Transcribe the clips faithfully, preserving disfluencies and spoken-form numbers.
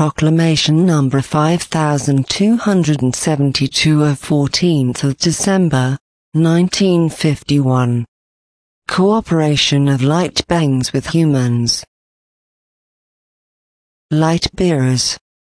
Proclamation number five thousand two hundred seventy-two of fourteenth of December, nineteen fifty-one. Cooperation of light beings with humans. Light bearers.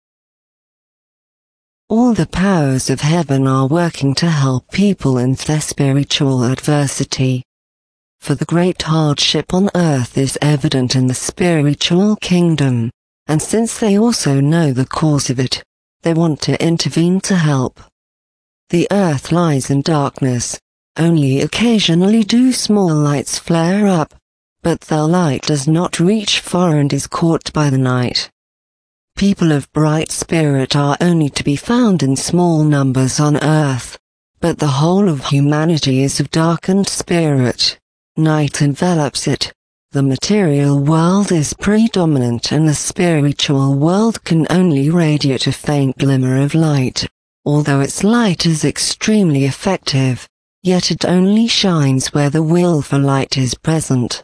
All the powers of heaven are working to help people in their spiritual adversity. For the great hardship on earth is evident in the spiritual kingdom, and since they also know the cause of it, they want to intervene to help. The earth lies in darkness, only occasionally do small lights flare up, but the light does not reach far and is caught by the night. People of bright spirit are only to be found in small numbers on earth, but the whole of humanity is of darkened spirit. Night envelops it. The material world is predominant and the spiritual world can only radiate a faint glimmer of light. Although its light is extremely effective, yet it only shines where the will for light is present.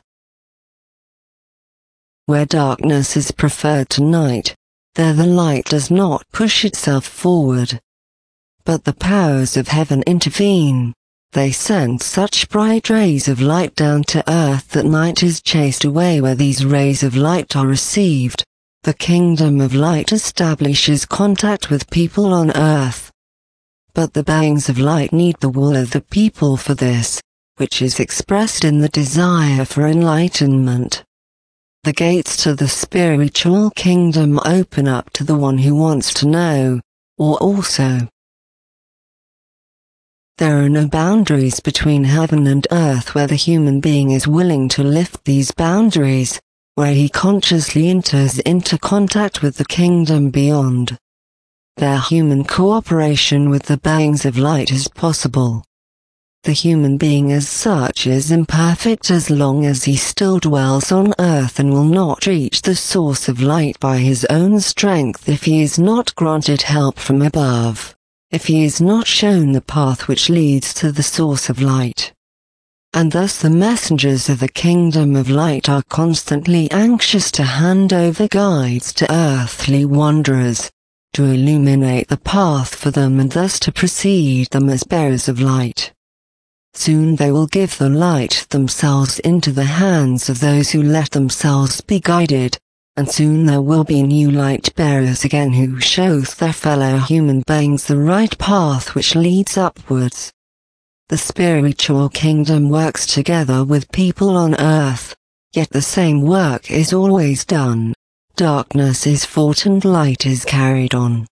Where darkness is preferred to night, there the light does not push itself forward. But the powers of heaven intervene. They send such bright rays of light down to earth that night is chased away where these rays of light are received. The kingdom of light establishes contact with people on earth. But the beings of light need the will of the people for this, which is expressed in the desire for enlightenment. The gates to the spiritual kingdom open up to the one who wants to know, or also. There are no boundaries between heaven and earth where the human being is willing to lift these boundaries, where he consciously enters into contact with the kingdom beyond. Their human cooperation with the beings of light is possible. The human being as such is imperfect as long as he still dwells on earth and will not reach the source of light by his own strength if he is not granted help from above. If he is not shown the path which leads to the source of light. And thus the messengers of the kingdom of light are constantly anxious to hand over guides to earthly wanderers, to illuminate the path for them and thus to precede them as bearers of light. Soon they will give the light themselves into the hands of those who let themselves be guided. And soon there will be new light bearers again who show their fellow human beings the right path which leads upwards. The spiritual kingdom works together with people on earth, yet the same work is always done. Darkness is fought and light is carried on.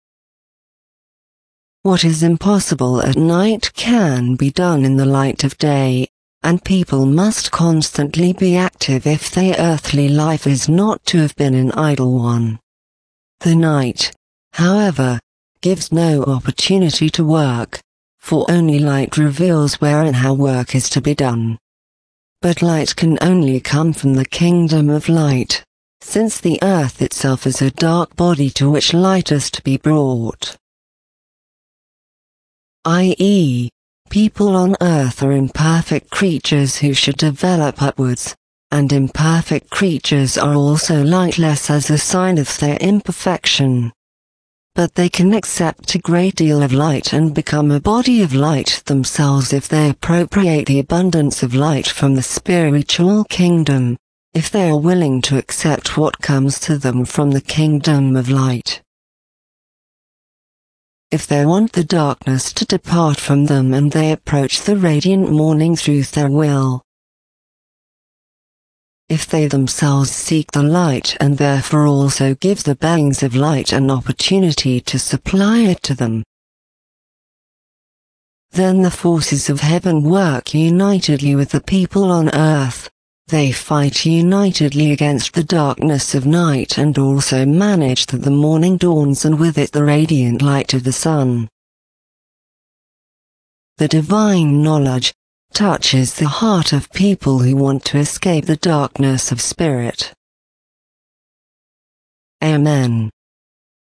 What is impossible at night can be done in the light of day. And people must constantly be active if their earthly life is not to have been an idle one. The night, however, gives no opportunity to work, for only light reveals where and how work is to be done. But light can only come from the kingdom of light, since the earth itself is a dark body to which light is to be brought. that is, people on earth are imperfect creatures who should develop upwards, and imperfect creatures are also lightless as a sign of their imperfection. But they can accept a great deal of light and become a body of light themselves if they appropriate the abundance of light from the spiritual kingdom, if they are willing to accept what comes to them from the kingdom of light. If they want the darkness to depart from them and they approach the radiant morning through their will. If they themselves seek the light and therefore also give the beings of light an opportunity to supply it to them, then the forces of heaven work unitedly with the people on earth. They fight unitedly against the darkness of night and also manage that the morning dawns and with it the radiant light of the sun. The divine knowledge touches the heart of people who want to escape the darkness of spirit. Amen.